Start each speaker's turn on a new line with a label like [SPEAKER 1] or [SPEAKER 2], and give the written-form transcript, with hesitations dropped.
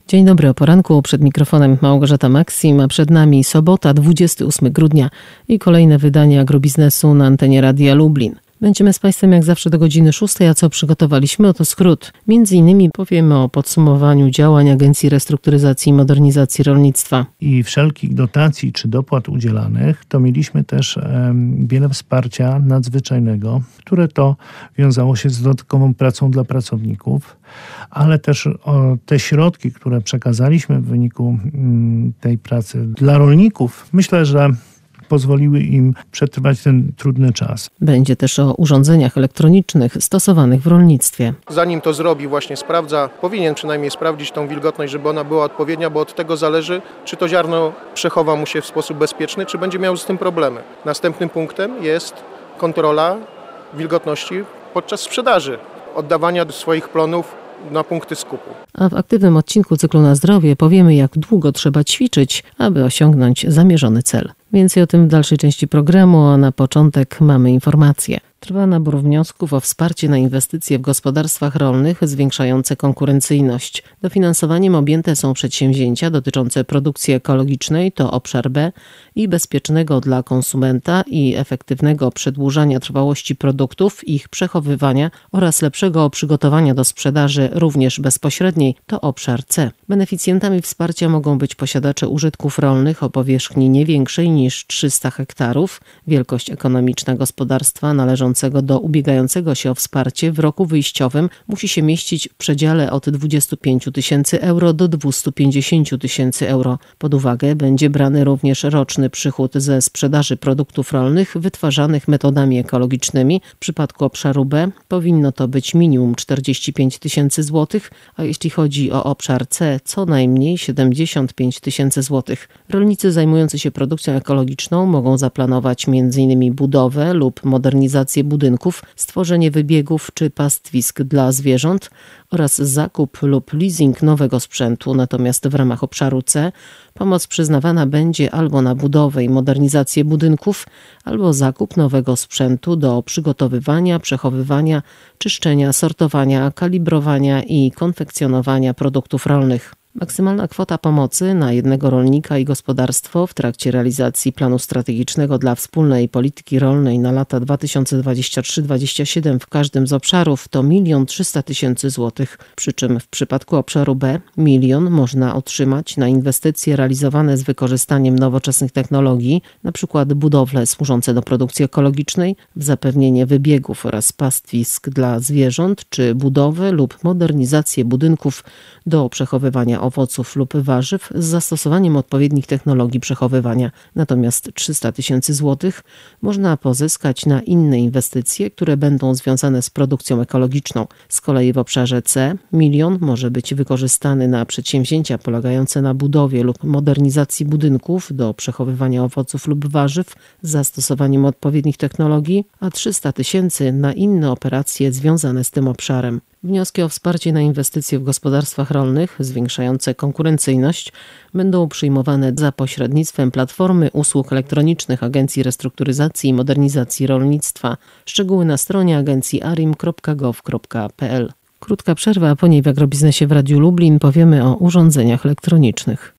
[SPEAKER 1] Dzień dobry, o poranku. Przed mikrofonem Małgorzata Maksim, a przed nami sobota, 28 grudnia i kolejne wydanie agrobiznesu na antenie Radia Lublin. Będziemy z Państwem jak zawsze do godziny 6, a co przygotowaliśmy? Oto skrót. Między innymi powiemy o podsumowaniu działań Agencji Restrukturyzacji i Modernizacji Rolnictwa.
[SPEAKER 2] I wszelkich dotacji czy dopłat udzielanych, to mieliśmy też wiele wsparcia nadzwyczajnego, które to wiązało się z dodatkową pracą dla pracowników, ale też te środki, które przekazaliśmy w wyniku tej pracy dla rolników, myślę, że pozwoliły im przetrwać ten trudny czas.
[SPEAKER 1] Będzie też o urządzeniach elektronicznych stosowanych w rolnictwie.
[SPEAKER 3] Zanim to zrobi, właśnie powinien przynajmniej sprawdzić tą wilgotność, żeby ona była odpowiednia, bo od tego zależy, czy to ziarno przechowa mu się w sposób bezpieczny, czy będzie miał z tym problemy. Następnym punktem jest kontrola wilgotności podczas sprzedaży, oddawania swoich plonów na punkty skupu.
[SPEAKER 1] A w aktywnym odcinku cyklu Na zdrowie powiemy, jak długo trzeba ćwiczyć, aby osiągnąć zamierzony cel. Więcej o tym w dalszej części programu, a na początek mamy informacje. Trwa nabór wniosków o wsparcie na inwestycje w gospodarstwach rolnych zwiększające konkurencyjność. Dofinansowaniem objęte są przedsięwzięcia dotyczące produkcji ekologicznej, to obszar B, i bezpiecznego dla konsumenta i efektywnego przedłużania trwałości produktów, ich przechowywania oraz lepszego przygotowania do sprzedaży również bezpośredniej, to obszar C. Beneficjentami wsparcia mogą być posiadacze użytków rolnych o powierzchni nie większej niż 300 hektarów, wielkość ekonomiczna gospodarstwa należącego do ubiegającego się o wsparcie w roku wyjściowym musi się mieścić w przedziale od 25 tysięcy euro do 250 tysięcy euro. Pod uwagę będzie brany również roczny przychód ze sprzedaży produktów rolnych wytwarzanych metodami ekologicznymi. W przypadku obszaru B powinno to być minimum 45 tysięcy złotych, a jeśli chodzi o obszar C, co najmniej 75 tysięcy złotych. Rolnicy zajmujący się produkcją ekologiczną mogą zaplanować m.in. budowę lub modernizację budynków, stworzenie wybiegów czy pastwisk dla zwierząt oraz zakup lub leasing nowego sprzętu. Natomiast w ramach obszaru C pomoc przyznawana będzie albo na budowę i modernizację budynków, albo zakup nowego sprzętu do przygotowywania, przechowywania, czyszczenia, sortowania, kalibrowania i konfekcjonowania produktów rolnych. Maksymalna kwota pomocy na jednego rolnika i gospodarstwo w trakcie realizacji planu strategicznego dla wspólnej polityki rolnej na lata 2023-2027 w każdym z obszarów to 1 300 000 złotych, przy czym w przypadku obszaru B 1 000 000 można otrzymać na inwestycje realizowane z wykorzystaniem nowoczesnych technologii, np. budowle służące do produkcji ekologicznej, w zapewnienie wybiegów oraz pastwisk dla zwierząt, czy budowę lub modernizację budynków do przechowywania owoców lub warzyw z zastosowaniem odpowiednich technologii przechowywania. Natomiast 300 000 złotych można pozyskać na inne inwestycje, które będą związane z produkcją ekologiczną. Z kolei w obszarze C 1 000 000 może być wykorzystany na przedsięwzięcia polegające na budowie lub modernizacji budynków do przechowywania owoców lub warzyw z zastosowaniem odpowiednich technologii, a 300 000 na inne operacje związane z tym obszarem. Wnioski o wsparcie na inwestycje w gospodarstwach rolnych zwiększające konkurencyjność będą przyjmowane za pośrednictwem Platformy Usług Elektronicznych Agencji Restrukturyzacji i Modernizacji Rolnictwa. Szczegóły na stronie agencji arim.gov.pl. Krótka przerwa, a po niej w agrobiznesie w Radiu Lublin powiemy o urządzeniach elektronicznych.